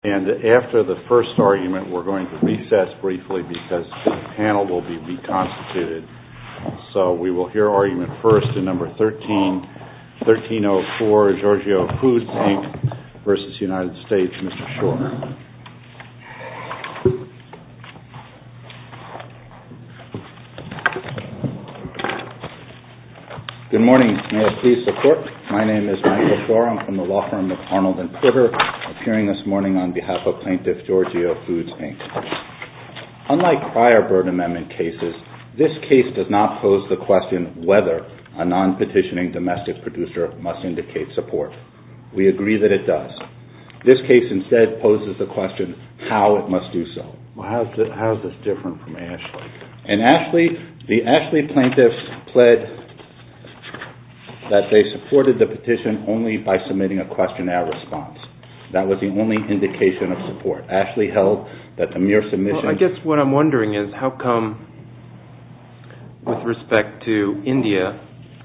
And after the first argument, we're going to recess briefly because the panel will be reconstituted. So we will hear argument first in number 1304, Giorgio Foods, Inc. versus United States. Mr. Shore. Good morning. May it please the Court. My name is Michael Shore. I'm from the law firm of Arnold & Porter, appearing this morning on behalf of Plaintiff Giorgio Foods, Inc. Unlike prior Byrd Amendment cases, this case does not pose the question whether a non-petitioning domestic producer must indicate support. We agree that it does. This case instead poses the question how it must do so. Well, how is this different from Ashley? In Ashley, the Ashley plaintiffs pled that they supported the petition only by submitting a questionnaire response. That was the only indication of support. Ashley held that the mere submission... Well, I guess what I'm wondering is how come, with respect to India,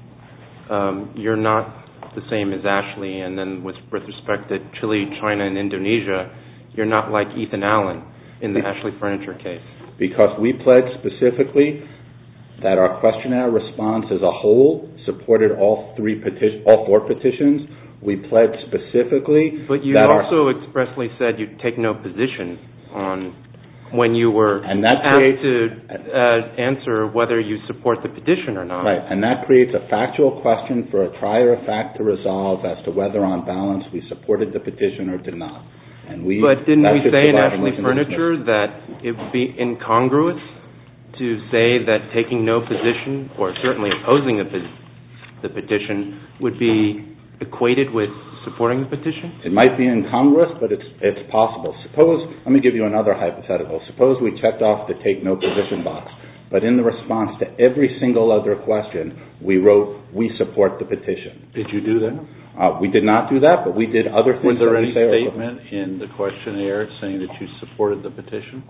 you're not the same as Ashley, and then with respect to Chile, China, and Indonesia, you're not like Ethan Allen in the Ashley Furniture case? Because we pled specifically that our questionnaire response as a whole supported all four petitions. We pled specifically... But you also expressly said you'd take no position on when you were asked to answer whether you support the petition or not. Right, and that creates a factual question for a trier of fact to resolve as to whether on balance we supported the petition or did not. But didn't we say in Ashley Furniture that it would be incongruous to say that taking no position, or certainly opposing the petition, would be equated with supporting the petition? It might be incongruous, but it's possible. Let me give you another hypothetical. Suppose we checked off the take no position box, but in the response to every single other question, we wrote, we support the petition. Did you do that? We did not do that, but we did other things. Was there any statement in the questionnaire saying that you supported the petition?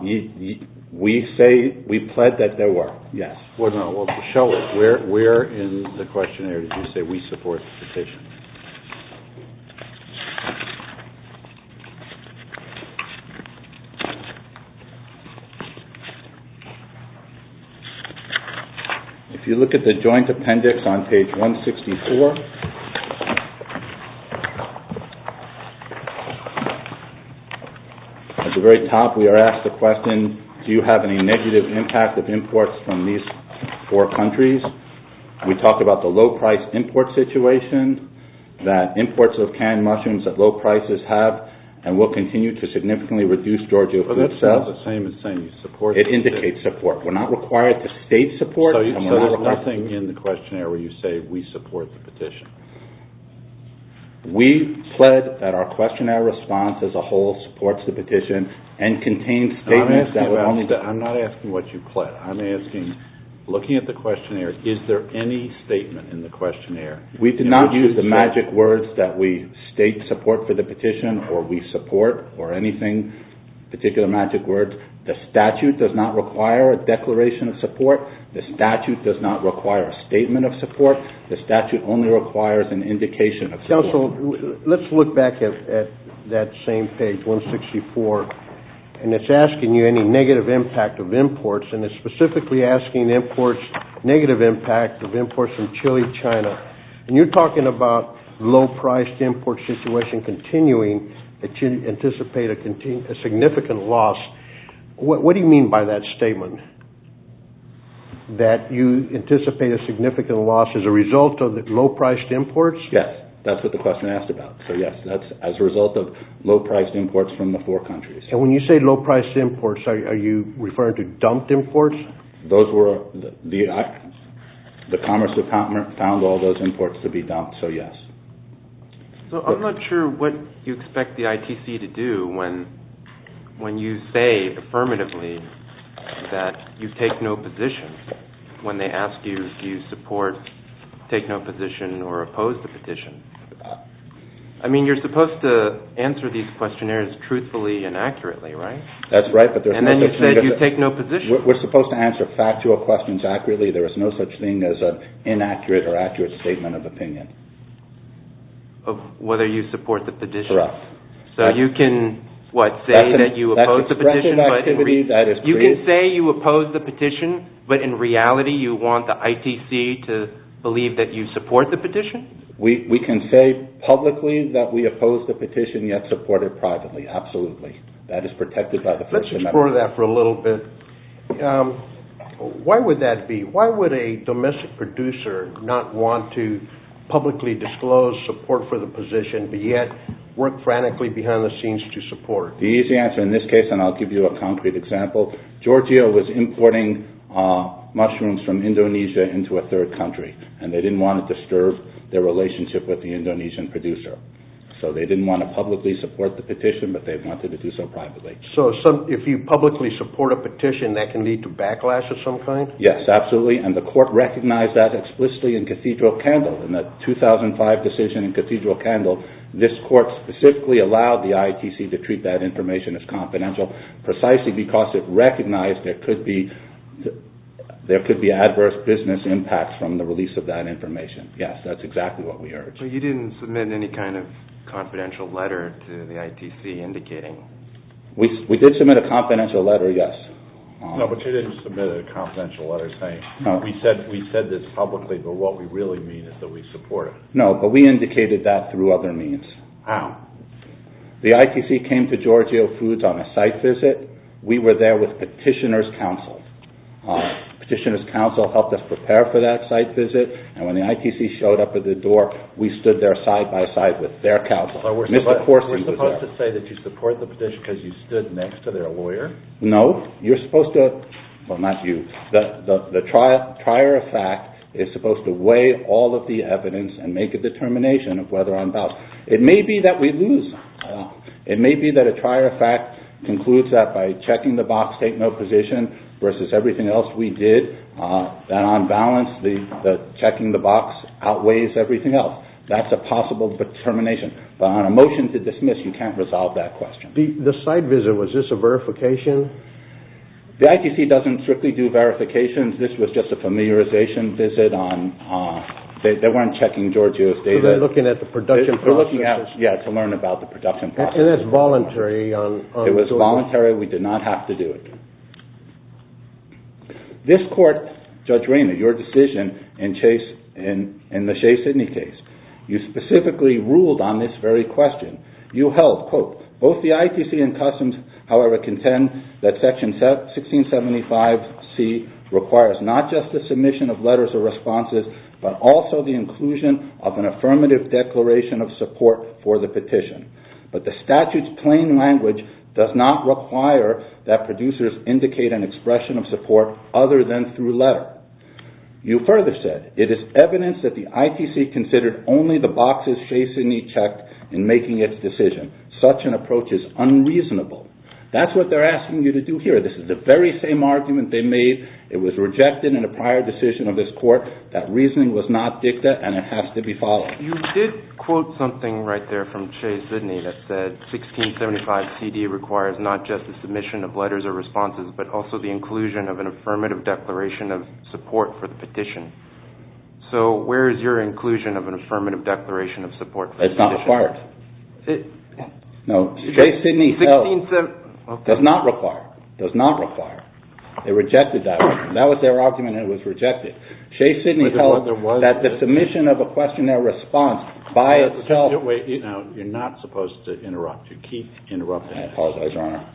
We pled that there were, yes. Well, no, well, show it. Where in the questionnaire did you say we support the petition? If you look at the joint appendix on page 164, at the very top we are asked the question, do you have any negative impact of imports from these four countries? We talk about the low price import situation, that imports of canned mushrooms at low prices have and will continue to significantly reduce Giorgio Foods sales. That's not the same as saying you support it. It indicates support. We're not required to state support. So there's nothing in the questionnaire where you say we support the petition? We pled that our questionnaire response as a whole supports the petition and contains statements that would only... I'm not asking what you pled. I'm asking, looking at the questionnaire, is there any statement in the questionnaire? We did not use the magic words that we state support for the petition or we support or anything, particular magic words. The statute does not require a declaration of support. The statute does not require a statement of support. The statute only requires an indication of support. Counsel, let's look back at that same page, 164, and it's asking you any negative impact of imports, and it's specifically asking negative impact of imports from Chile, China. And you're talking about low-priced import situation continuing, that you anticipate a significant loss. What do you mean by that statement? That you anticipate a significant loss as a result of the low-priced imports? Yes, that's what the question asked about. So yes, that's as a result of low-priced imports from the four countries. And when you say low-priced imports, are you referring to dumped imports? Those were, the Commerce Department found all those imports to be dumped, so yes. So I'm not sure what you expect the ITC to do when you say affirmatively that you take no position when they ask you if you support, take no position, or oppose the petition. I mean, you're supposed to answer these questionnaires truthfully and accurately, right? That's right, but there's no such thing. And then you said you take no position. We're supposed to answer factual questions accurately. There is no such thing as an inaccurate or accurate statement of opinion. Of whether you support the petition. Correct. So you can that you oppose the petition, but you can say you oppose the petition, but in reality you want the ITC to believe that you support the petition? We can say publicly that we oppose the petition, yet support it privately. Absolutely. That is protected by the First Amendment. Let's explore that for a little bit. Why would that be? Why would a domestic producer not want to publicly disclose support for the position, but yet work frantically behind the scenes to support? The easy answer in this case, and I'll give you a concrete example, Giorgio was importing mushrooms from Indonesia into a third country, and they didn't want to disturb their relationship with the Indonesian producer. So they didn't want to publicly support the petition, but they wanted to do so privately. So if you publicly support a petition, that can lead to backlash of some kind? Yes, absolutely, and the court recognized that explicitly in Cathedral Candle. In the 2005 decision in Cathedral Candle, this court specifically allowed the ITC to treat that information as confidential, precisely because it recognized there could be adverse business impacts from the release of that information. Yes, that's exactly what we urge. So you didn't submit any kind of confidential letter to the ITC indicating? We did submit a confidential letter, yes. No, but you didn't submit a confidential letter saying, no. We said this publicly, but what we really mean is that we support it. No, but we indicated that through other means. How? The ITC came to Giorgio Foods on a site visit. We were there with Petitioner's Counsel. Petitioner's Counsel helped us prepare for that site visit, and when the ITC showed up at the door, we stood there side by side with their counsel. So we're supposed to say that you support the petition because you stood next to their lawyer? No, you're supposed to, well, not you. The trier of fact is supposed to weigh all of the evidence and make a determination of whether on balance. It may be that we lose. It may be that a trier of fact concludes that by checking the box, take no position, versus everything else we did, that on balance, the checking the box outweighs everything else. That's a possible determination. But on a motion to dismiss, you can't resolve that question. The site visit, was this a verification? The ITC doesn't strictly do verifications. This was just a familiarization visit on... They weren't checking Giorgio's data. So they're looking at the production process. They're looking at, to learn about the production process. And that's voluntary on It was voluntary. We did not have to do it. This court, Judge Rayner, your decision in the Shea Sidney case, you specifically ruled on this very question. You held, quote, both the ITC and Customs, however, contend that Section 1675C requires not just the submission of letters or responses, but also the inclusion of an affirmative declaration of support for the petition. But the statute's plain language does not require that producers indicate an expression of support other than through letter. You further said, it is evidence that the ITC considered only the boxes Shea Sidney checked in making its decision. Such an approach is unreasonable. That's what they're asking you to do here. This is the very same argument they made. It was rejected in a prior decision of this court. That reasoning was not dicta, and it has to be followed. You did quote something right there from Shea Sidney that said 1675 CD requires not just the submission of letters or responses, but also the inclusion of an affirmative declaration of support for the petition. So where is your inclusion of an affirmative declaration of support for the petition? It's not required. No, Shea Sidney held... Does not require. They rejected that argument. That was their argument, and it was rejected. Shea Sidney held that the submission of a questionnaire response by itself... Wait, you're not supposed to interrupt. You keep interrupting. I apologize, Your Honor.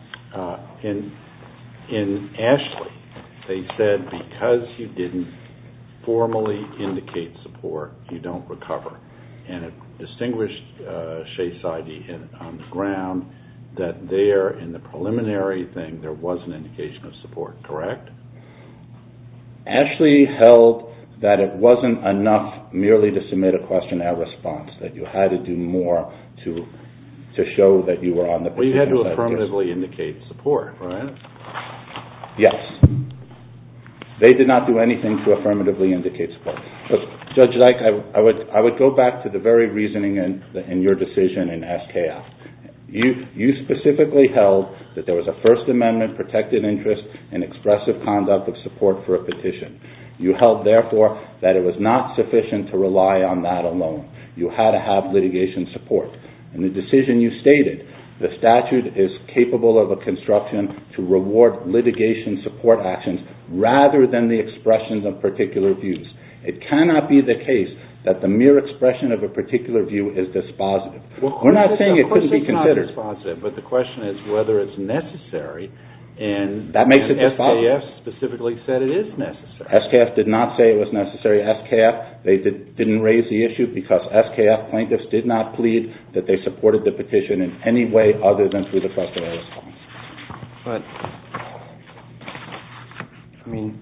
In Ashley, they said because you didn't formally indicate support, you don't recover. And it distinguished Shea Sidney on the ground that there, in the preliminary thing, there was an indication of support, correct? Ashley held that it wasn't enough merely to submit a questionnaire response, that you had to do more to show that you were on the petition. Well, you had to affirmatively indicate support, right? Yes. They did not do anything to affirmatively indicate support. But Judge Dyke, I would go back to the very reasoning in your decision in SKF. You specifically held that there was a First Amendment protected interest in expressive conduct of support for a petition. You held, therefore, that it was not sufficient to rely on that alone. You had to have litigation support. In the decision you stated, The statute is capable of a construction to reward litigation support actions rather than the expression of particular views. It cannot be the case that the mere expression of a particular view is dispositive. We're not saying it couldn't be considered. Of course it's not dispositive, but the question is whether it's necessary, and that makes it dispositive. SKF specifically said it is necessary. SKF did not say it was necessary. SKF, they didn't raise the issue because SKF plaintiffs did not plead that they supported the petition in any way other than through the questionnaire response. But, I mean,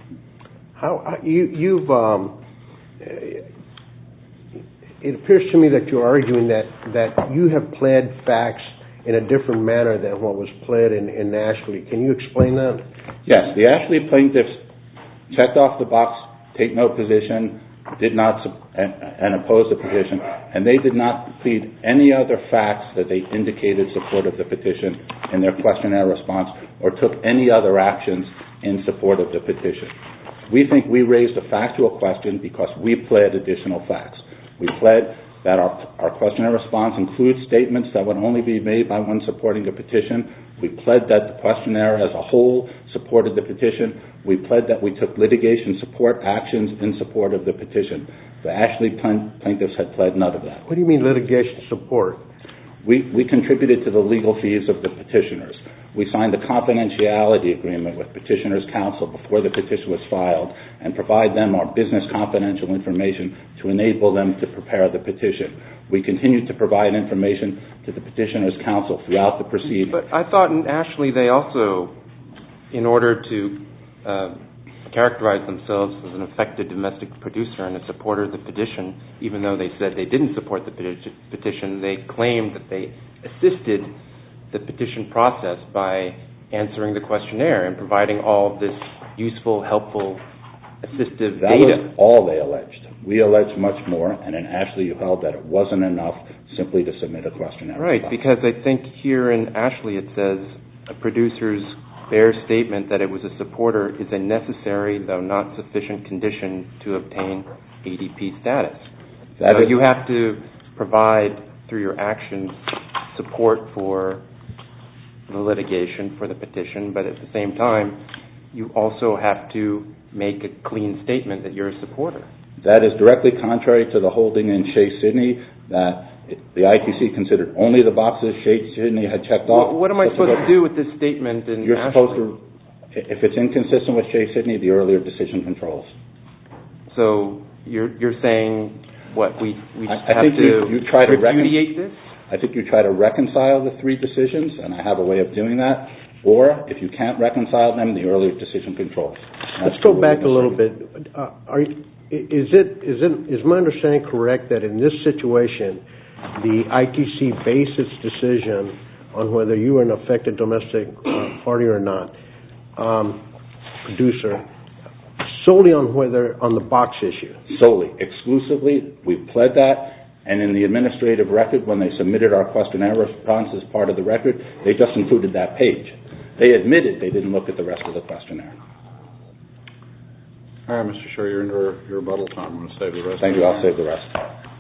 it appears to me that you're arguing that you have pled facts in a different manner than what was pled in Ashley. Can you explain that? Yes, the Ashley plaintiffs checked off the box, take no position, did not and opposed the petition, and they did not plead any other facts that they indicated support of the petition in their questionnaire response or took any other actions in support of the petition. We think we raised a factual question because we pled additional facts. We pled that our questionnaire response includes statements that would only be made by one supporting the petition. We pled that the questionnaire as a whole supported the petition. We pled that we took litigation support actions in support of the petition. The Ashley plaintiffs had pled none of that. What do you mean litigation support? We contributed to the legal fees of the petitioners. We signed a confidentiality agreement with Petitioners' Counsel before the petition was filed and provide them our business confidential information to enable them to prepare the petition. We continued to provide information to the Petitioners' Counsel throughout the proceeding. But I thought in Ashley they also, in order to characterize themselves as an affected domestic producer and a supporter of the petition, even though they said they didn't support the petition, they claimed that they assisted the petition process by answering the questionnaire and providing all of this useful, helpful, assistive data. That was all they alleged. We alleged much more, and in Ashley you held that it wasn't enough simply to submit a questionnaire. Right, because I think here in Ashley it says a producer's bare statement that it was a supporter is a necessary, though not sufficient, condition to obtain ADP status. So you have to provide, through your actions, support for the litigation, for the petition, but at the same time, you also have to make a clean statement that you're a supporter. That is directly contrary to the holding in Shea Sidney that the ITC considered only the boxes Shea Sidney had checked off. What am I supposed to do with this statement in You're Ashley? supposed to, if it's inconsistent with Shea Sidney, the earlier decision controls. So you're saying, what, we have think to you try to repudiate this? I think you try to reconcile the three decisions, and I have a way of doing that. Or, if you can't reconcile them, the earlier decision controls. Let's go back a little bit. Is my understanding correct that in this situation, the ITC based its decision on whether you are an affected domestic party or not, producer, solely on the box issue? Solely. Exclusively. We've pled that. And in the administrative record, when they submitted our questionnaire response as part of the record, they just included that page. They admitted they didn't look at the rest of the questionnaire. All right, Mr. Sherry, you're in your rebuttal time. I'm going to save the rest. Thank you. I'll save the rest.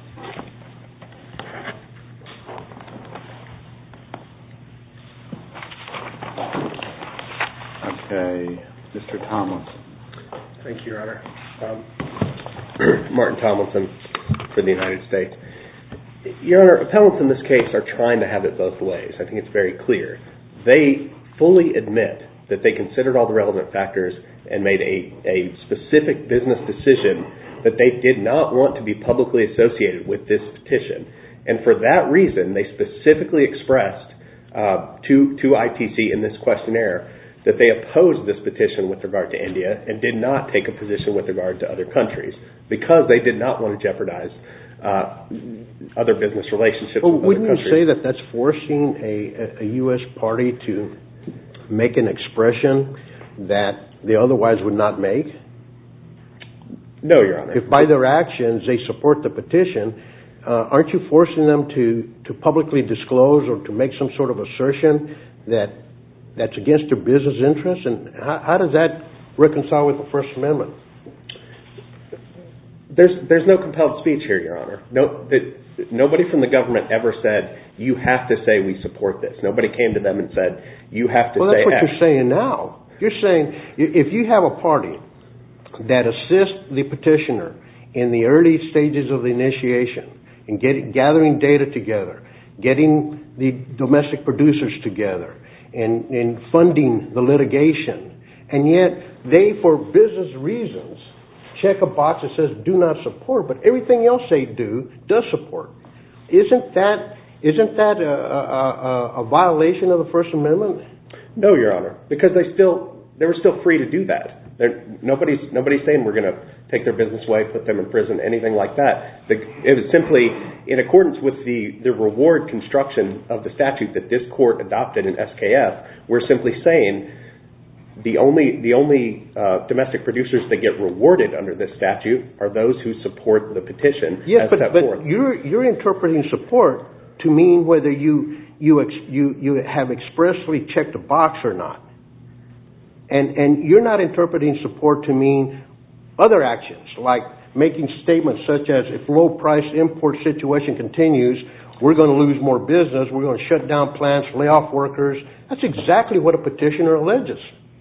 Okay. Mr. Tomlinson. Thank you, Your Honor. Martin Tomlinson for the United States. Your Honor, appellants in this case are trying to have it both ways. I think it's very clear. They fully admit that they considered all the relevant factors and made a specific business decision that they did not want to be publicly associated with this petition. And for that reason, they specifically expressed to ITC in this questionnaire that they opposed this petition with regard to India and did not take a position with regard to other countries because they did not want to jeopardize other business relationships with other countries. Wouldn't you say that that's forcing a U.S. party to make an expression that they otherwise would not make? No, Your Honor. If by their actions they support the petition, aren't you forcing them to publicly disclose or to make some sort of assertion that's against their business interests? And how does that reconcile with the First Amendment? There's no compelled speech here, Your Honor. Nobody from the government ever said you have to say we support this. Nobody came to them and said, you have to say X. Well, that's what you're saying now. You're saying if you have a party that assists the petitioner in the early stages of the initiation, in gathering data together, getting the domestic producers together, and funding the litigation, and yet they, for business reasons, check a box that says do not support, but everything else they do does support. Isn't that a violation of the First Amendment? No, Your Honor, because they were still free to do that. Nobody's saying we're going to take their business away, put them in prison, anything like that. It was simply in accordance with the reward construction of the statute that this court adopted in SKF. We're simply saying the only domestic producers that get rewarded under this statute are those who support the petition. Yes, but you're interpreting support to mean whether you have expressly checked a box or not. And you're not interpreting support to mean other actions, like making statements such as if low-price import situation continues, we're going to lose more business, we're going to shut down plants, lay off workers. That's exactly what a petitioner alleges.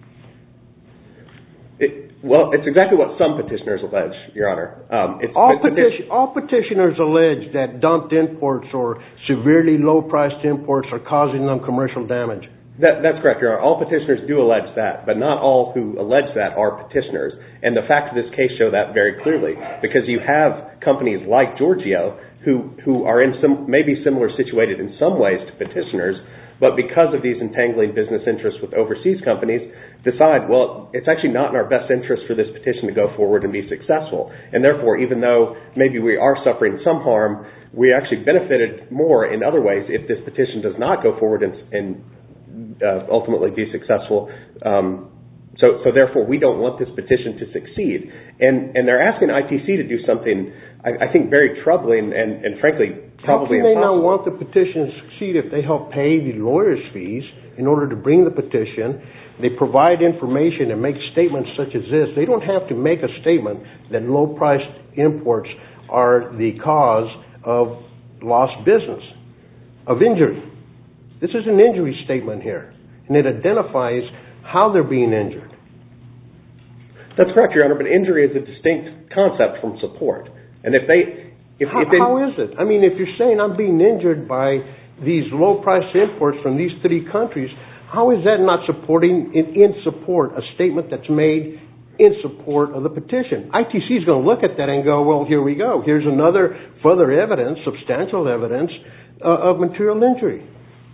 It's exactly what some petitioners allege, Your Honor. All petitioners allege that dumped imports or severely low-priced imports are causing them commercial damage. That's correct, Your Honor. All petitioners do allege that, but not all who allege that are petitioners. And the facts of this case show that very clearly, because you have companies like Giorgio who are maybe similar situated in some ways to petitioners, but because of these entangling business interests with overseas companies, decide, well, it's actually not in our best interest for this petition to go forward and be successful. And therefore, even though maybe we are suffering some harm, we actually benefited more in other ways if this petition does not go forward and ultimately be successful. So therefore, we don't want this petition to succeed. And they're asking ITC to do something, I think, very troubling and frankly, probably impossible. How can they not want the petition to succeed if they help pay the lawyer's fees in order to bring the petition? They provide information and make statements such as this. They don't have to make a statement that low-priced imports are the cause of lost business, of injury. This is an injury statement here, and it identifies how they're being injured. That's correct, Your Honor, but injury is a distinct concept from support. And how is it? I mean, if you're saying I'm being injured by these low-priced imports from these three countries, how is that not supporting, in support, a statement that's made in support of the petition? ITC is going to look at that and go, well, here we go. Here's another further evidence, substantial evidence, of material injury.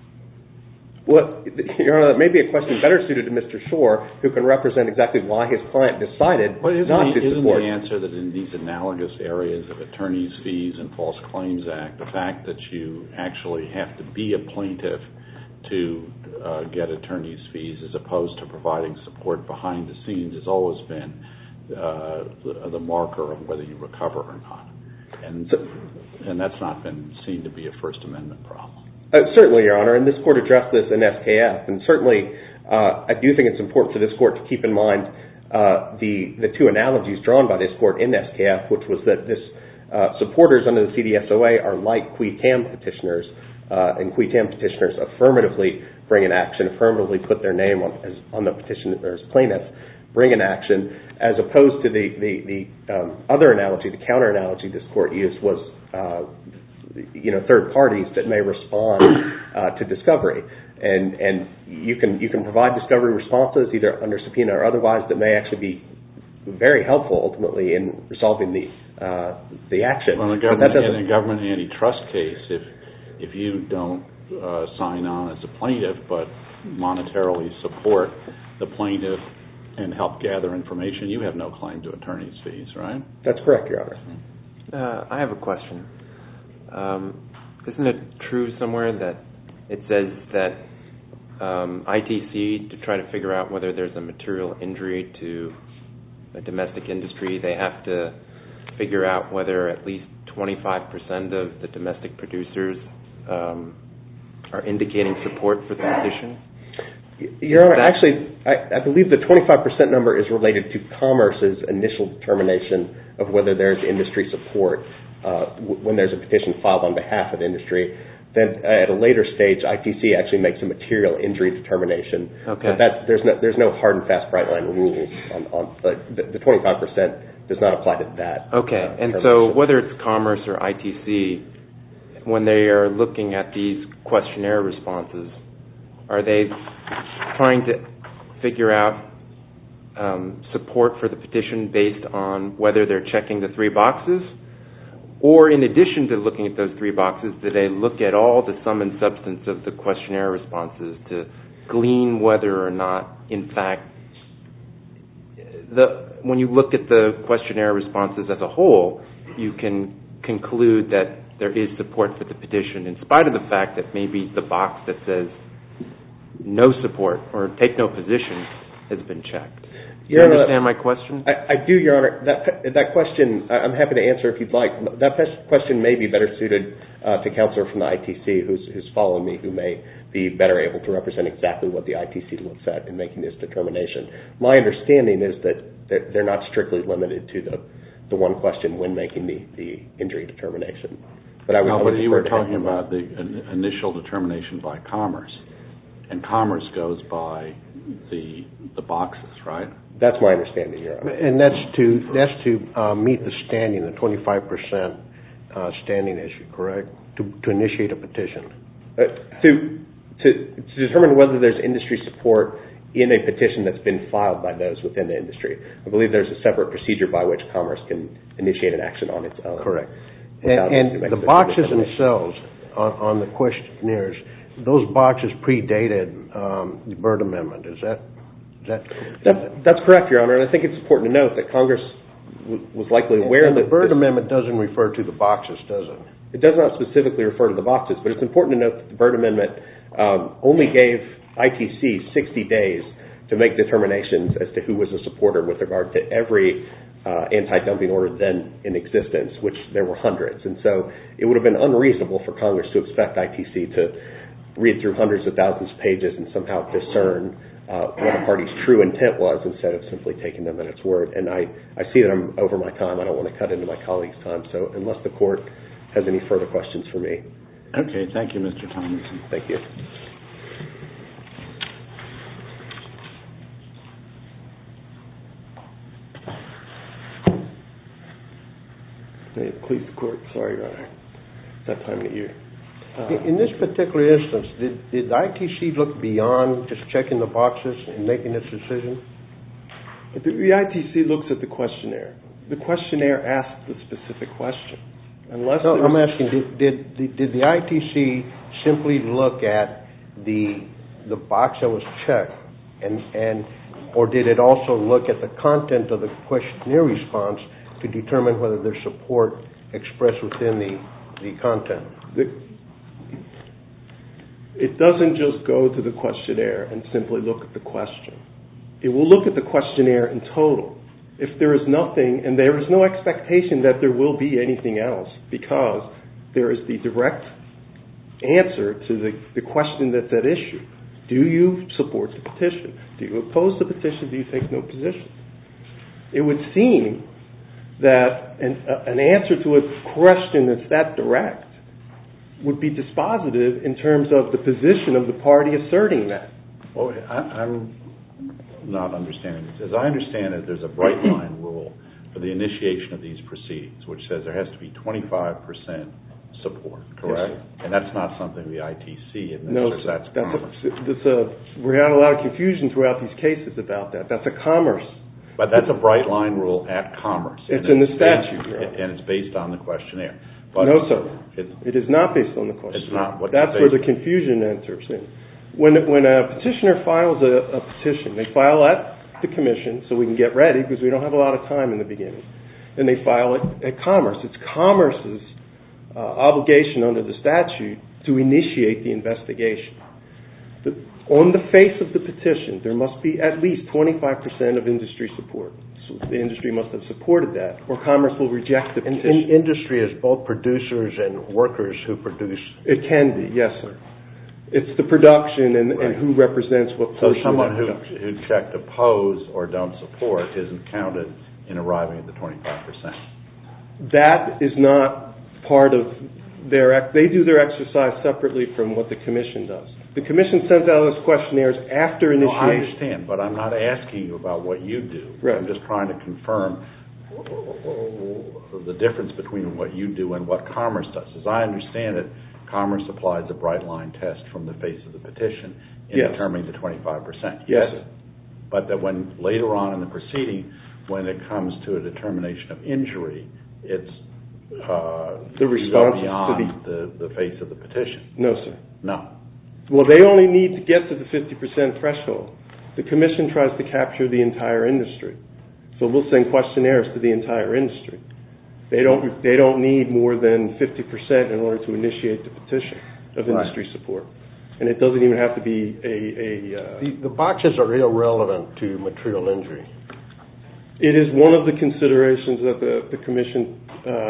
Well, Your Honor, that may be a question better suited to Mr. Shore, who can represent exactly why his client decided not to support. Isn't the answer that in these analogous areas of attorney's fees and False Claims Act, the fact that you actually have to be a plaintiff to get attorney's fees as opposed to providing support behind the scenes has always been the marker of whether you recover or not. And that's not been seen to be a First Amendment problem. Certainly, Your Honor, and this Court addressed this in SKF, and certainly I do think it's important for this Court to keep in mind the two analogies drawn by this Court in SKF, which was that supporters under the CDSOA are like qui tam petitioners, and qui tam petitioners affirmatively bring an action, affirmatively put their name on the petitioner's plaintiff, bring an action, as opposed to the other analogy, the counter analogy this Court used was third parties that may respond to discovery, and you can provide discovery responses either under subpoena or otherwise that may actually be very helpful ultimately in resolving the action. Well, in a government antitrust case, if you don't sign on as a plaintiff but monetarily support the plaintiff and help gather information, you have no claim to attorney's fees, right? That's correct, Your Honor. I have a question. Isn't it true somewhere that it says that ITC, to try to figure out whether there's a material injury to a domestic industry, they have to figure out whether at least 25% of the domestic producers are indicating support for the petition? Your Honor, actually, I believe the 25% number is related to Commerce's initial determination of whether there's industry support when there's a petition filed on behalf of industry. then at a later stage, ITC actually makes a material injury determination. Okay. But there's no hard and fast bright line rules on the 25% does not apply to that. Okay, and so whether it's Commerce or ITC, when they are looking at these questionnaire responses, are they trying to figure out support for the petition based on whether they're checking the 3 boxes? Or in addition to looking at those 3 boxes, do they look at all the sum and substance of the questionnaire responses to glean whether or not, in fact, when you look at the questionnaire responses as a whole, you can conclude that there is support for the petition in spite of the fact that maybe the box that says no support or take no position has been checked. Do you understand my question? I do, Your Honor. That question, I'm happy to answer if you'd like. That question may be better suited to counsel from the ITC who's following me, who may be better able to represent exactly what the ITC looks at in making this determination. My understanding is that they're not strictly limited to the one question when making the injury determination. But you were talking about the initial determination by Commerce, and Commerce goes by the boxes, right? That's my understanding, Your Honor. And that's to meet the standing, the 25% standing issue, correct? To initiate a petition. To determine whether there's industry support in a petition that's been filed by those within the industry. I believe there's a separate procedure by which Commerce can initiate an action on its own. Correct. And the boxes themselves on the questionnaires, those boxes predated the Byrd Amendment. Is that? That's correct, Your Honor. And I think it's important to note that Congress was likely aware that the Byrd Amendment doesn't refer to the boxes, does it? It does not specifically refer to the boxes, but it's important to note that the Byrd Amendment only gave ITC 60 days to make determinations as to who was a supporter with regard to every anti-dumping order then in existence, which there were hundreds. And so it would have been unreasonable for Congress to expect ITC to read through hundreds of thousands of pages and somehow discern what a party's true intent was instead of simply taking them at its word. And I see that I'm over my time. I don't want to cut into my colleagues' time. So unless the Court has any further questions for me. Okay. Thank you, Mr. Tomlinson. Thank you. Please, the Court. Sorry, Your Honor. It's that time of year. In this particular instance, did ITC look beyond just checking the boxes and making its decision? The ITC looks at the questionnaire. The questionnaire asks the specific question. I'm asking, did the ITC simply look at the box that was checked, or did it also look at the content of the questionnaire response to determine whether there's support expressed within the content? It doesn't just go to the questionnaire and simply look at the question. It will look at the questionnaire in total. If there is nothing, and there is no expectation that there will be anything else, because there is the direct answer to the question that's at issue. Do you support the petition? Do you oppose the petition? Do you take no position? It would seem that an answer to a question that's that direct would be dispositive in terms of the position of the party asserting that. Well, I'm not understanding this. As I understand it, there's a bright line rule for the initiation of these proceedings, which says there has to be 25% support, correct? Yes, and that's not something the ITC administers. No, sir. We had a lot of confusion throughout these cases about that. That's a Commerce. But that's a bright line rule at Commerce. It's in the statute. And it's based on the questionnaire. But no, sir. It is not based on the questionnaire. It's not. That's where the confusion enters in. When a petitioner files a petition, they file at the Commission so we can get ready because we don't have a lot of time in the beginning. And they file it at Commerce. It's Commerce's obligation under the statute to initiate the investigation. On the face of the petition, there must be at least 25% of industry support. So the industry must have supported that, or Commerce will reject the petition. And industry is both producers and workers who produce. It can be, yes, sir. It's the production and who represents what portion of that production. So someone who checked oppose or don't support isn't counted in arriving at the 25%. That is not part of they do their exercise separately from what the Commission does. The Commission sends out those questionnaires after initiation. No, I understand, but I'm not asking you about what you do. Right. I'm just trying to confirm the difference between what you do and what Commerce does. As I understand it, Commerce applies a bright line test from the face of the petition in determining the 25%. Yes. But that when later on in the proceeding, when it comes to a determination of injury, it's the response beyond the face of the petition. No, sir. No. Well, they only need to get to the 50% threshold. The Commission tries to capture the entire industry. So we'll send questionnaires to the entire industry. They don't need more than 50% in order to initiate the petition of industry support. And it doesn't even have to be The boxes are irrelevant to material injury. It is one of the considerations that the Commission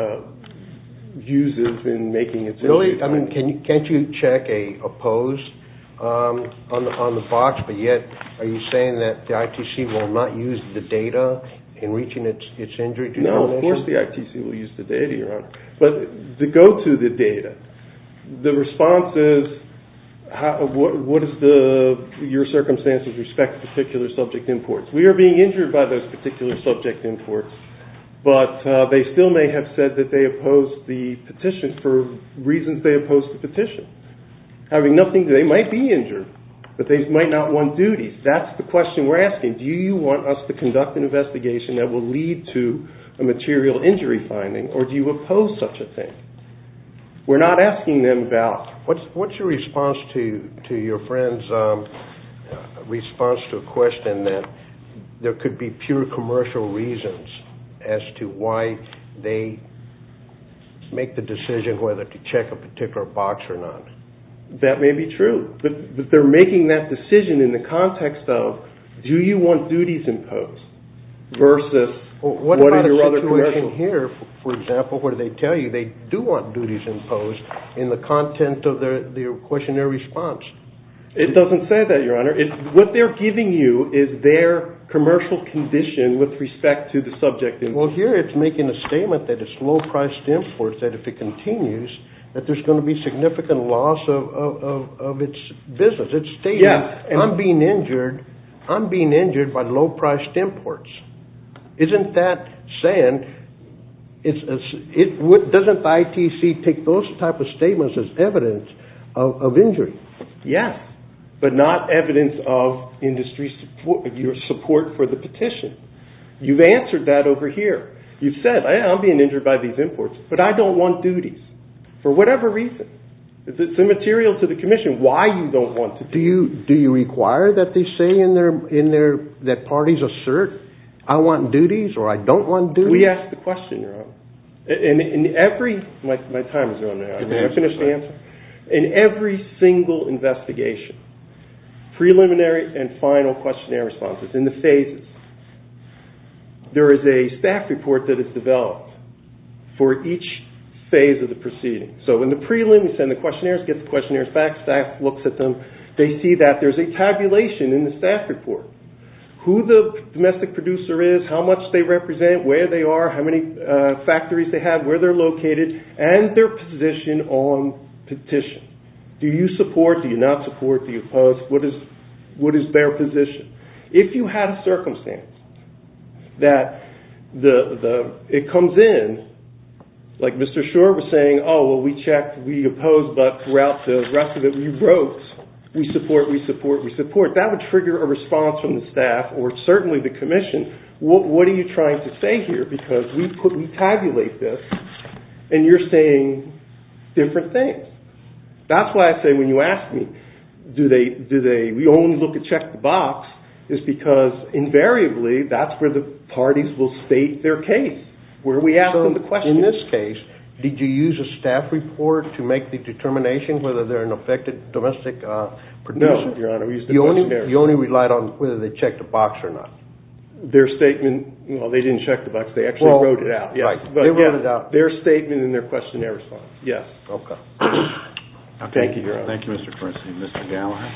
uses in making its really. I mean, can't you check a oppose on the box? But yet, are you saying that the ITC will not use the data in reaching its injury determination? No, of course the ITC will use the data, Your Honor. But to go to the data, the response is, what is your circumstance with respect to particular subject imports? We are being injured by those particular subject imports, but they still may have said that they opposed the petition for reasons they opposed the petition. They might be injured, but they might not want duties. That's the question we're asking. Do you want us to conduct an investigation that will lead to a material injury finding, or do you oppose such a thing? We're not asking them about... What's your response to your friend's response to a question that there could be pure commercial reasons as to why they make the decision whether to check a particular box or not? That may be true, but they're making that decision in the context of, do you want duties imposed versus what are your other commercial... Here, for example, where they tell you they do want duties imposed in the content of their questionnaire response? It doesn't say that, Your Honor. What they're giving you is their commercial condition with respect to the subject import. Well, here it's making a statement that it's low-priced imports, that if it continues, that there's going to be significant loss of its business. It's stating, I'm being injured by low-priced imports. Isn't that saying, doesn't the ITC take those type of statements as evidence of injury? Yes, but not evidence of industry support, your support for the petition. You've answered that over here. You've said, I'm being injured by these imports, but I don't want duties for whatever reason. It's immaterial to the Commission why you don't want to do you require that they say in their that parties assert, I want duties or I don't want duties? We ask the question, Your Honor. In every, my time is on now. Can I finish the answer? In every single investigation, preliminary and final questionnaire responses, in the phases, there is a staff report that is developed for each phase of the proceeding. So in the prelim, we send the questionnaires, get the questionnaires back, staff looks at them. They see that there's a tabulation in the staff report. Who the domestic producer is, how much they represent, where they are, how many factories they have, where they're located, and their position on petition. Do you support, do you not support, do you oppose? What is their position? If you had a circumstance that it comes in, like Mr. Shore was saying, we checked, we oppose, but throughout the rest of it we wrote, we support. That would trigger a response from the staff or certainly the Commission. What are you trying to say here? Because we tabulate this and you're saying different things. That's why I say when you ask me, we only look at check the box, is because invariably that's where the parties will state their case, where we ask them the question. In this case, did you use a staff report to make the determination whether they're an affected domestic producer? No, Your Honor, we used the questionnaire. You only relied on whether they checked the box or not? Their statement, they didn't check the box, they actually wrote it out. Yes. Right, they wrote it out. Their statement and their questionnaire response, yes. Okay. Thank you, Your Honor. Thank you, Mr. Bernstein. Mr. Gallagher?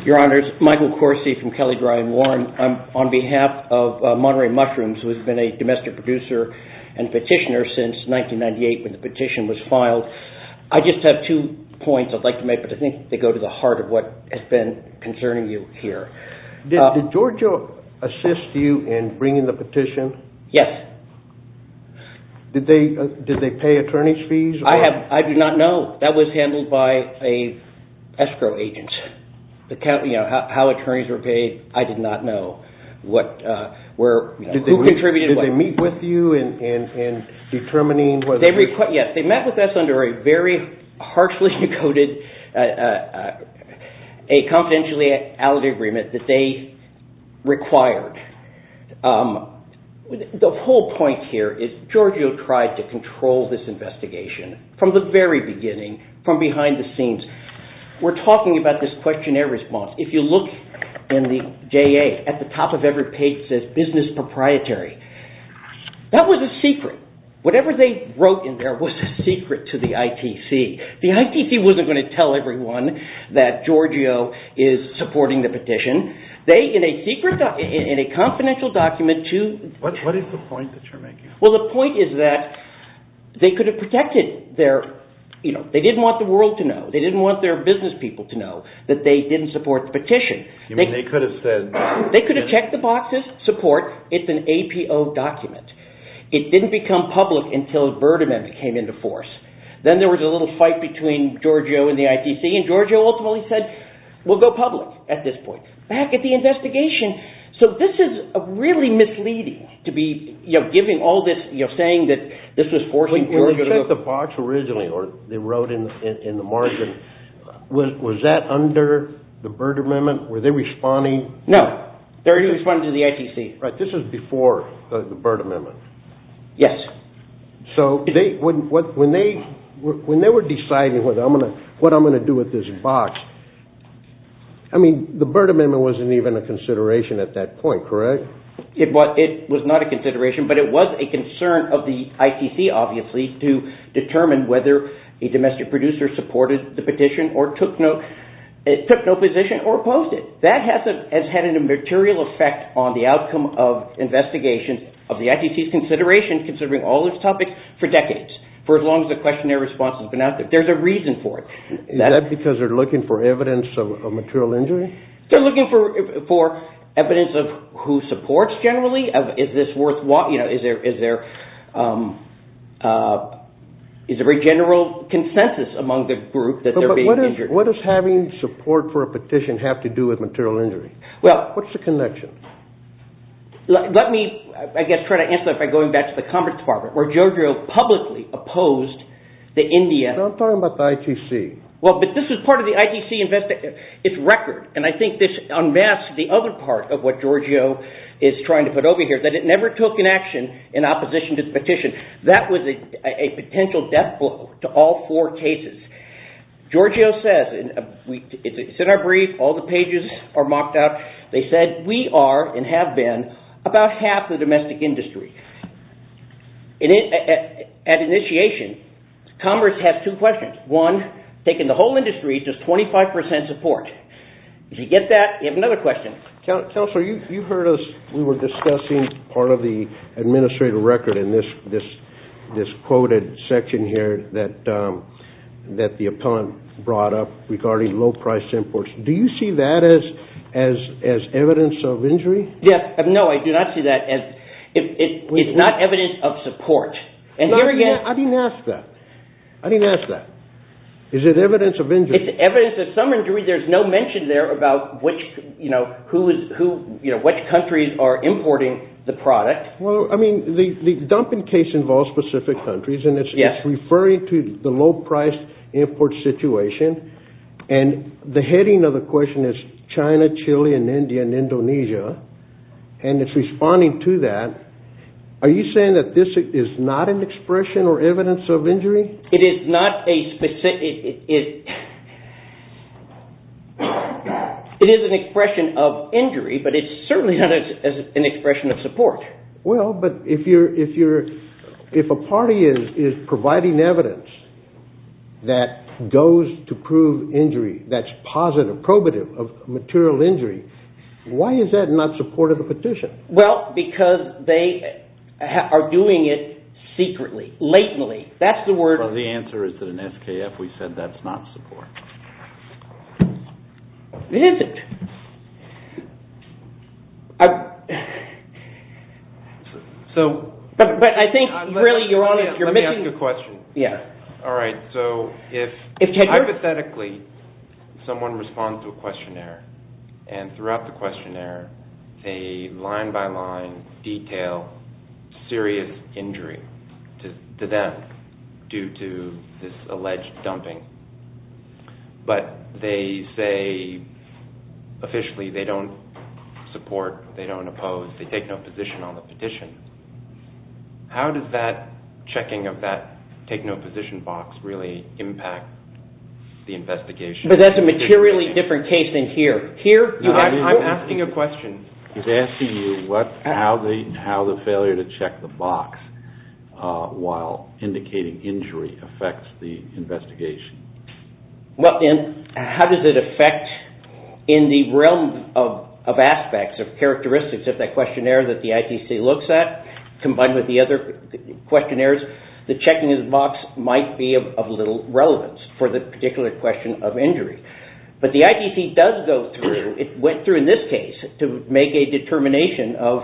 Your Honors, Michael Corsi from Kelly Dry and Warren. I'm on behalf of Monterey Mushrooms, who has been a domestic producer and petitioner since 1998 when the petition was filed. I just have 2 points I'd like to make, but I think they go to the heart of what has been concerning you here. Did Georgia assist you in bringing the petition? Yes. Did they pay attorney's fees? I do not know. That was handled by a escrow agent. How attorneys were paid, I did not know. Who contributed what? Did they meet with you in determining whether... Yes, they met with us under a very harshly coded a confidentiality agreement that they required. The whole point here is Giorgio tried to control this investigation from the very beginning, from behind the scenes. We're talking about this questionnaire response. If you look in the JA, at the top of every page it says business proprietary. That was a secret. Whatever they wrote in there was a secret to the ITC. The ITC wasn't going to tell everyone that Giorgio is supporting the petition. They, in a secret, in a confidential document to... What is the point that you're making? Well, the point is that they could have protected their... they didn't want the world to know. They didn't want their business people to know that they didn't support the petition. You mean they could have said... They could have checked the boxes, support, it's an APO document. It didn't become public until the Byrd Amendment came into force. Then there was a little fight between Giorgio and the ITC, and Giorgio ultimately said, we'll go public at this point. Back at the investigation. So this is really misleading to be giving all this, saying that this was forcing Giorgio to go... When they checked the box originally, or they wrote in the margin, was that under the Byrd Amendment? Were they responding? No. They're responding to the ITC. Right. This is before the Byrd Amendment. Yes. So when they were deciding what I'm going to do with this box, I mean, the Byrd Amendment wasn't even a consideration at that point, correct? It was not a consideration, but it was a concern of the ITC, obviously, to determine whether a domestic producer supported the petition or took no position or opposed it. That has had a material effect on the outcome of investigations of the ITC's consideration, considering all its topics for decades, for as long as the questionnaire response has been out there. There's a reason for it. Is that because they're looking for evidence of material injury? They're looking for evidence of who supports generally. Is this worthwhile? Is there a general consensus among the group that they're being injured? What does having support for a petition have to do with material injury? Well, what's the connection? Let me, I guess, try to answer that by going back to the Commerce Department, where Giorgio publicly opposed the India... No, I'm talking about the ITC. Well, but this is part of the ITC its record, and I think this unmasks the other part of what Giorgio is trying to put over here, that it never took an action in opposition to the petition. That was a potential death blow to all 4 cases. Giorgio says, it's in our brief, all the pages are mocked out, they said, we are, and have been, about half the domestic industry. At initiation, Commerce has 2 questions. One, taking the whole industry, just 25% support. If you get that, you have another question. Counselor, you heard us, we were discussing part of the administrative record in this quoted section here that the appellant brought up regarding low-priced imports. Do you see that as evidence of injury? Yes. No, I do not see that as... It's not evidence of support. And here again... I didn't ask that. Is it evidence of injury? It's evidence of some injury. There's no mention there about which countries are importing the product. Well, I mean, the dumping case involves specific countries, and it's referring to the low-priced import situation. And the heading of the question is China, Chile, and India, and Indonesia. And it's responding to that. Are you saying that this is not an expression or evidence of injury? It is not a specific... It is an expression of injury, but it's certainly not an expression of support. Well, but if a party is providing evidence that goes to prove injury that's positive, probative of material injury, why is that not support of the petition? Well, because they are doing it secretly, latently. That's the word. Well, the answer is that in SKF we said that's not support. It isn't. But I think really, Your Honor, you're missing. Let me ask a question. Yeah. All right. So if hypothetically someone responds to a questionnaire, and throughout the questionnaire they line by line detail serious injury to them due to this alleged dumping, but they say officially they don't support, they don't oppose, they take no position on the petition. How does that checking of that take no position box really impact the investigation? But that's a materially different case than here. I'm asking a question. He's asking you how the failure to check the box while indicating injury affects the investigation. Well, and how does it affect in the realm of aspects, of characteristics of that questionnaire that the ITC looks at, combined with the other questionnaires? The checking of the box might be of little relevance for the particular question of injury. But the ITC does go through, it went through in this case, to make a determination of,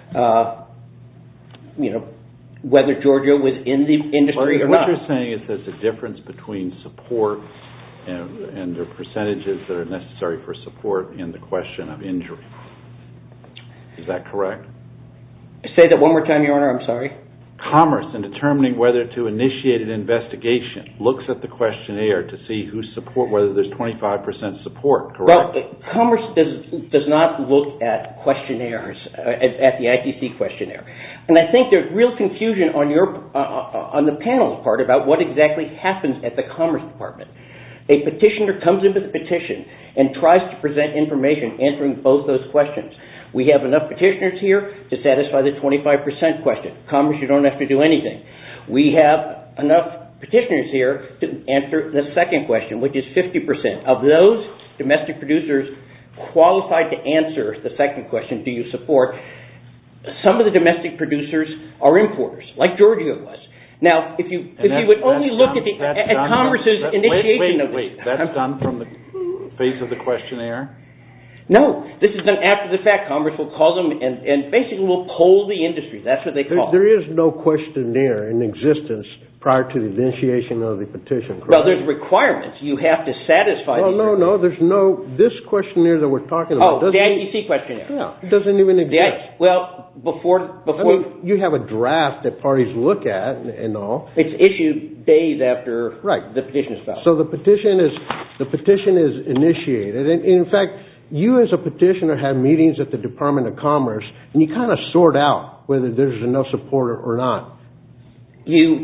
whether Giorgio was in the industry or not. What you're saying is there's a difference between support and the percentages that are necessary for support in the question of injury. Is that correct? Say that one more time, Your Honor, I'm sorry. Commerce, in determining whether to initiate an investigation, looks at the questionnaire to see whose support, whether there's 25% support, correct? Well, Commerce does not look at questionnaires, at the ITC questionnaire. And I think there's real confusion on the panel's part about what exactly happens at the Commerce Department. A petitioner comes in with a petition and tries to present information answering both those questions. We have enough petitioners here to satisfy the 25% question. Commerce, you don't have to do anything. We have enough petitioners here to answer the second question, which is 50%. Of those domestic producers qualified to answer the second question, do you support, some of the domestic producers are importers, like Giorgio was. Now, if you would only look at Commerce's initiation of this. That's done from the face of the questionnaire? No, this is done after the fact. Commerce will call them and basically will poll the industry. That's what they call it. There is no questionnaire in existence prior to the initiation of the petition, correct? Well, there's requirements. You have to satisfy these requirements. There's no, this questionnaire that we're talking about. The ITC questionnaire. Yeah, it doesn't even exist. Before you have a draft that parties look at and all. It's issued days after the petition is filed. So the petition is initiated. And in fact, you as a petitioner have meetings at the Department of Commerce, and you kind of sort out whether there's enough support or not. The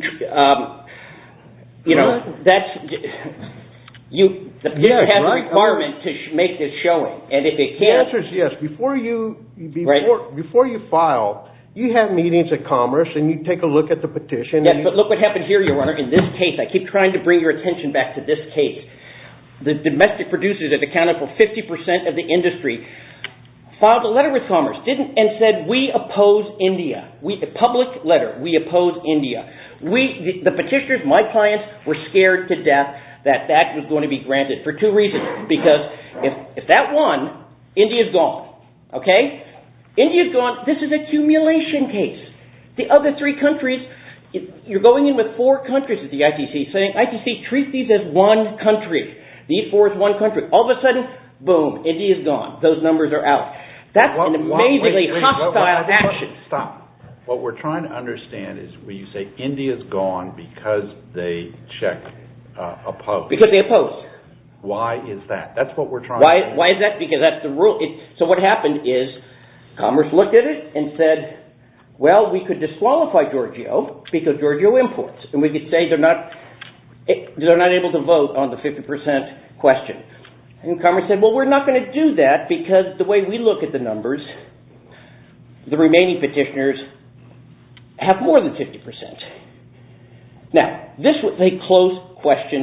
petitioner has a requirement to make this showing, and if it can't, the answer is yes. Before you file, you have meetings at Commerce, and you take a look at the petition. Yes, but look what happened here, Your Honor. In this case, I keep trying to bring your attention back to this case. The domestic producers that accounted for 50% of the industry filed a letter with Commerce and said, we oppose India. A public letter, we oppose India. The petitioners, my clients, were scared to death that was going to be granted for two reasons. Because if that won, India's gone. Okay? India's gone. This is an accumulation case. The other three countries, you're going in with four countries at the ITC, saying, ITC, treat these as one country. These four is one country. All of a sudden, boom, India's gone. Those numbers are out. That's an amazingly hostile action. Stop. What we're trying to understand is when you say India's gone because they checked oppose. Because they opposed. Why is that? That's what we're trying to understand. Why is that? Because that's the rule. So what happened is Commerce looked at it and said, well, we could disqualify Giorgio because Giorgio imports. And we could say they're not able to vote on the 50% question. And Commerce said, well, we're not going to do that because the way we look at the numbers, the remaining petitioners have more than 50%. Now, this was a close question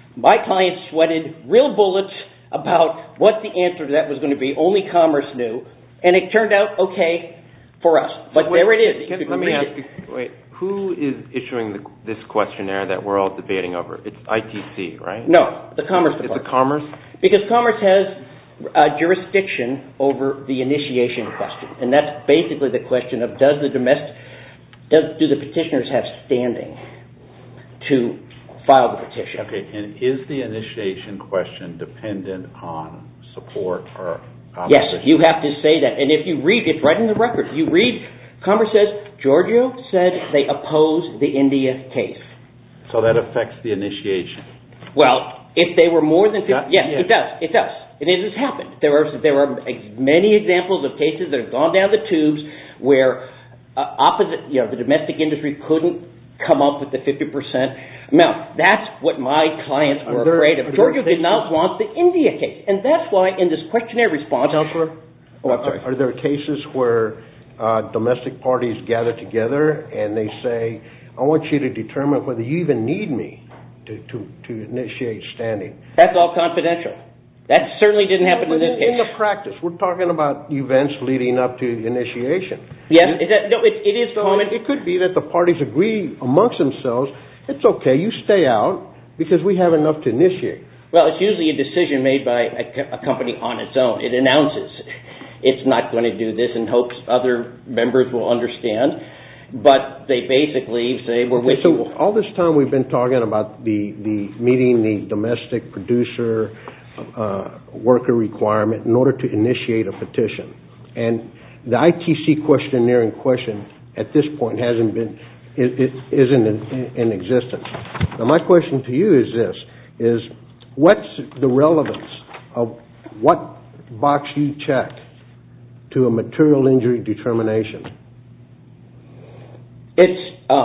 My client sweated real bullets about what the answer to that was going to be. Only Commerce knew. And it turned out okay for us. But there it is. Let me ask you, who is issuing this questionnaire that we're all debating over? It's ITC, right? No, the Commerce Department. It's the Commerce? Because Commerce has jurisdiction over the initiation question. And that's basically the question of do the petitioners have standing to file the petition? Okay, and is the initiation question dependent on support or opposition? Yes, you have to say that. And if you read, it's right in the record. You read, Commerce says, Giorgio said they oppose the India case. So that affects the initiation? Well, if they were more than 50, yes, it does. It does. And it has happened. There are many examples of cases that have gone down the tubes where the domestic industry couldn't come up with the 50% amount. That's what my clients were afraid of. Giorgio did not want the India case. And that's why in this questionnaire response... Counselor? Oh, I'm sorry. Are there cases where domestic parties gather together and they say, I want you to determine whether you even need me to initiate standing? That's all confidential. That certainly didn't happen in this case. In the practice, we're talking about events leading up to initiation. Yes, it is common. It could be that the parties agree amongst themselves, it's okay, you stay out because we have enough to initiate. Well, it's usually a decision made by a company on its own. It announces it's not going to do this and hopes other members will understand. But they basically say, we're with you. All this time we've been talking about the meeting the domestic producer worker requirement in order to initiate a petition. And the ITC questionnaire in question at this point isn't in existence. Now my question to you is this, what's the relevance of what box you check to a material injury determination? It's,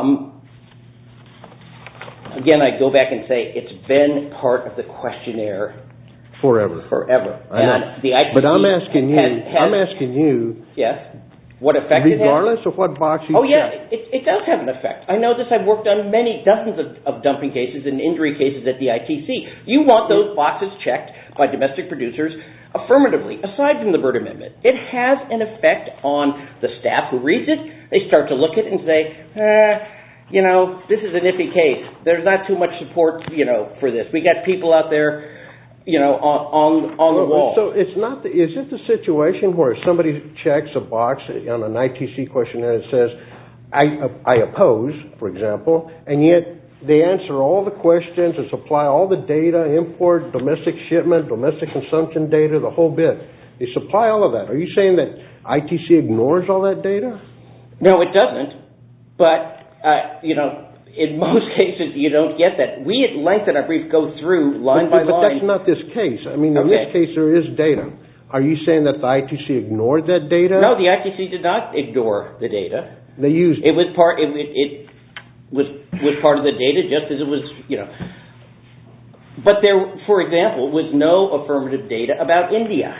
again, I go back and say it's been part of the questionnaire forever. I know. But I'm asking you. Yes. What effect it has? Regardless of what box you check. Oh, yeah, it does have an effect. I know this. I've worked on many dozens of dumping cases and injury cases at the ITC. You want those boxes checked by domestic producers affirmatively, aside from the Byrd Amendment. It has an effect on the staff who reads it. They start to look at it and say, this is an iffy case. There's not too much support, for this. We got people out there, on the wall. So is it the situation where somebody checks a box on an ITC questionnaire that says, I oppose, for example, and yet they answer all the questions and supply all the data, import, domestic shipment, domestic consumption data, the whole bit. They supply all of that. Are you saying that ITC ignores all that data? No, it doesn't. But, in most cases, you don't get that. We at length in our brief go through line by line. But that's not this case. I mean, in this case, there is data. Are you saying that the ITC ignored that data? No, the ITC did not ignore the data. They used it. Was part of the data, just as it was, But there, for example, was no affirmative data about India.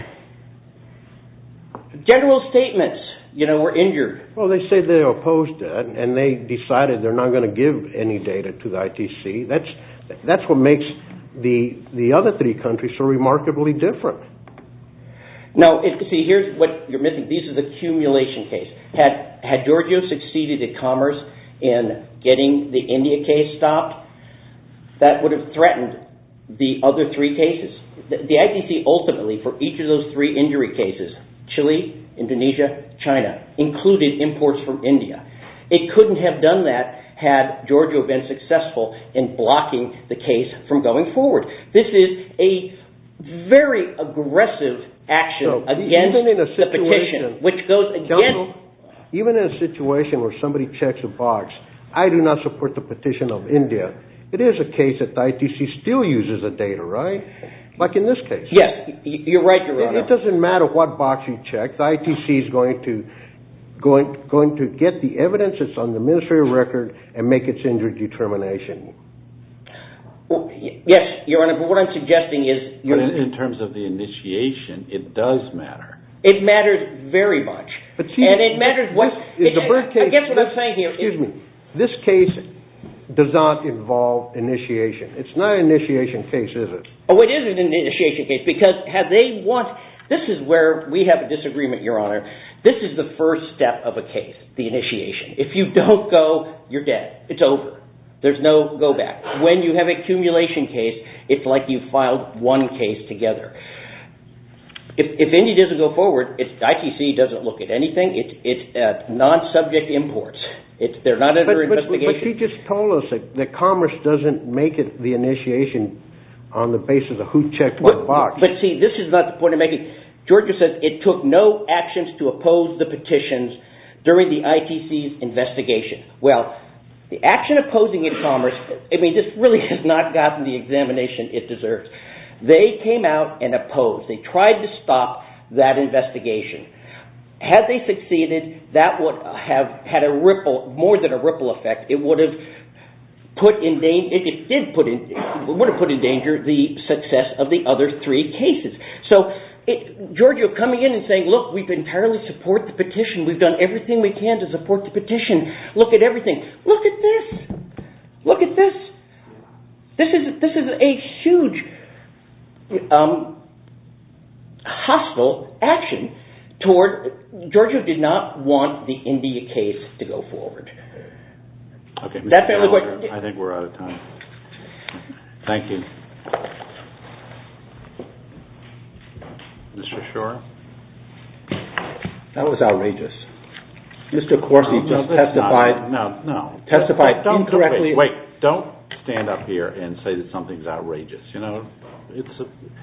General statements, were injured. Well, they say they opposed that, and they decided they're not going to give any data to the ITC. That's what makes the other three countries so remarkably different. No, here's what you're missing. This is a accumulation case. Had Giorgio succeeded at Commerce in getting the India case stopped, that would have threatened the other three cases. The ITC ultimately, for each of those three injury cases, Chile, Indonesia, China, included imports from India. It couldn't have done that had Giorgio been successful in blocking the case from going forward. This is a very aggressive action against the petition, which goes against... Even in a situation where somebody checks a box, I do not support the petition of India, it is a case that the ITC still uses the data, right? Like in this case. Yes, you're right, Your Honor. It doesn't matter what box you check. The ITC is going to get the evidence that's on the administrative record and make its injury determination. Well, yes, Your Honor, but what I'm suggesting is... But in terms of the initiation, it does matter. It matters very much. But see, and it matters what... The Byrd case... I guess what I'm saying here... Excuse me. This case does not involve initiation. It's not an initiation case, is it? Oh, it is an initiation case because this is where we have a disagreement, Your Honor. This is the first step of a case, the initiation. If you don't go, you're dead. It's over. There's no go back. When you have a accumulation case, it's like you filed one case together. If Indy doesn't go forward, ITC doesn't look at anything. It's non-subject imports. They're not under investigation. But he just told us that Commerce doesn't make it the initiation on the basis of who checked what box. But see, this is not the point I'm making. Georgia says it took no actions to oppose the petitions during the ITC's investigation. Well, the action opposing it, Commerce, this really has not gotten the examination it deserves. They came out and opposed. They tried to stop that investigation. Had they succeeded, that would have had more than a ripple effect. It would have put in danger the success of the other three cases. So Georgia coming in and saying, look, we've entirely support the petition. We've done everything we can to support the petition. Look at everything. Look at this. Look at this. This is a huge hostile action toward Georgia did not want the India case to go forward. Okay, Mr. Gallagher, I think we're out of time. Thank you. Mr. Shore? That was outrageous. Mr. Corsi testified. No. Testified incorrectly. Wait, don't stand up here and say that something's outrageous. It's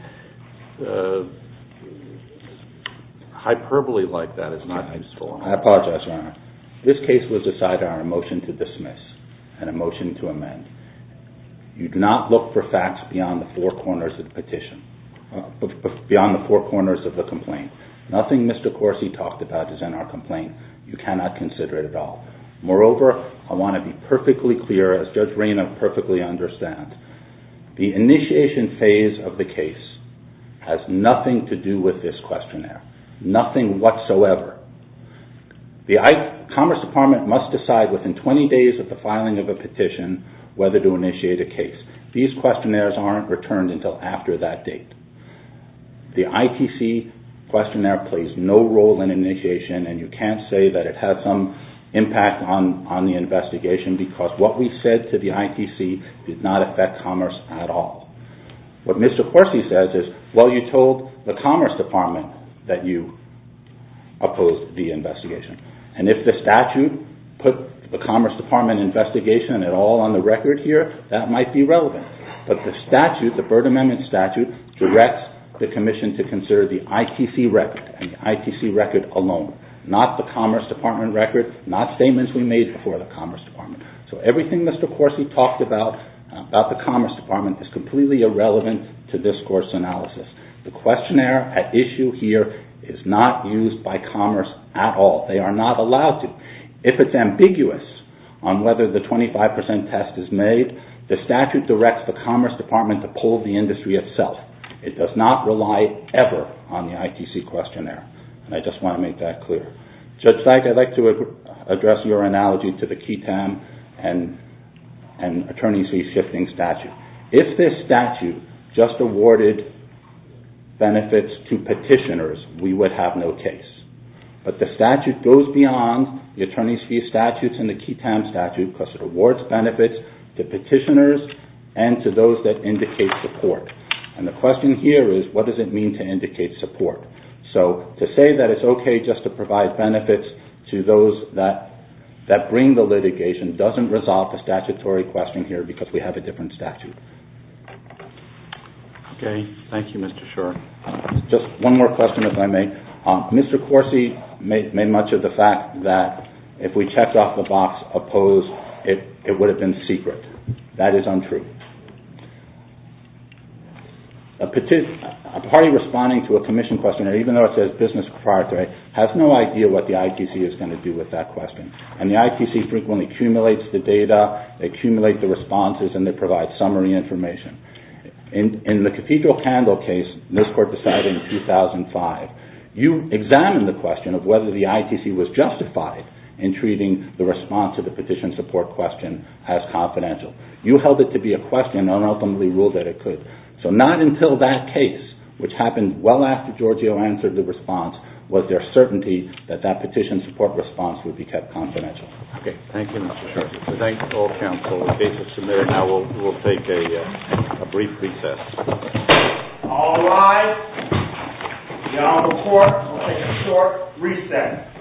hyperbole like that is not useful. I apologize, Your Honor. This case was decided on a motion to dismiss and a motion to amend. You do not look for facts beyond the four corners of the petition, beyond the four corners of the complaint. Nothing Mr. Corsi talked about is in our complaint. You cannot consider it at all. Moreover, I want to be perfectly clear, as Judge Reyna perfectly understands. The initiation phase of the case has nothing to do with this questionnaire. Nothing whatsoever. The Commerce Department must decide within 20 days of the filing of a petition whether to initiate a case. These questionnaires aren't returned until after that date. The ITC questionnaire plays no role in initiation, and you can't say that it has some impact on the investigation because what we said to the ITC did not affect Commerce at all. What Mr. Corsi says is, well, you told the Commerce Department that you opposed the investigation. And if the statute put the Commerce Department investigation at all on the record here, that might be relevant. But the statute, the Byrd Amendment statute, directs the Commission to consider the ITC record and the ITC record alone, not the Commerce Department record, not statements we made before the Commerce Department. So everything Mr. Corsi talked about the Commerce Department is completely irrelevant to this course analysis. The questionnaire at issue here is not used by Commerce at all. They are not allowed to. If it's ambiguous on whether the 25% test is made, the statute directs the Commerce Department to pull the industry itself. It does not rely ever on the ITC questionnaire. And I just want to make that clear. Judge Dyke, I'd like to address your analogy to the KETAM and attorney's fee shifting statute. If this statute just awarded benefits to petitioners, we would have no case. But the statute goes beyond the attorney's fee statutes and the KETAM statute because it awards benefits to petitioners and to those that indicate support. And the question here is, what does it mean to indicate support? So to say that it's okay just to provide benefits to those that bring the litigation doesn't resolve the statutory question here because we have a different statute. Okay. Thank you, Mr. Shore. Just one more question, if I may. Mr. Corsi made much of the fact that if we checked off the box opposed, it would have been secret. That is untrue. A party responding to a commission questionnaire, even though it says business proprietary, has no idea what the ITC is going to do with that question. And the ITC frequently accumulates the data, they accumulate the responses, and they provide summary information. In the Cathedral Candle case, this court decided in 2005, you examined the question of whether the ITC was justified in treating the response to the petition support question as confidential. You held it to be a question and ultimately ruled that it could. So not until that case, which happened well after Giorgio answered the response, was there certainty that that petition support response would be kept confidential. Okay, thank you, Mr. Sharkey. So thank all counsel. The case is submitted. Now we'll take a brief recess. All rise. The Honorable Court will take a short recess.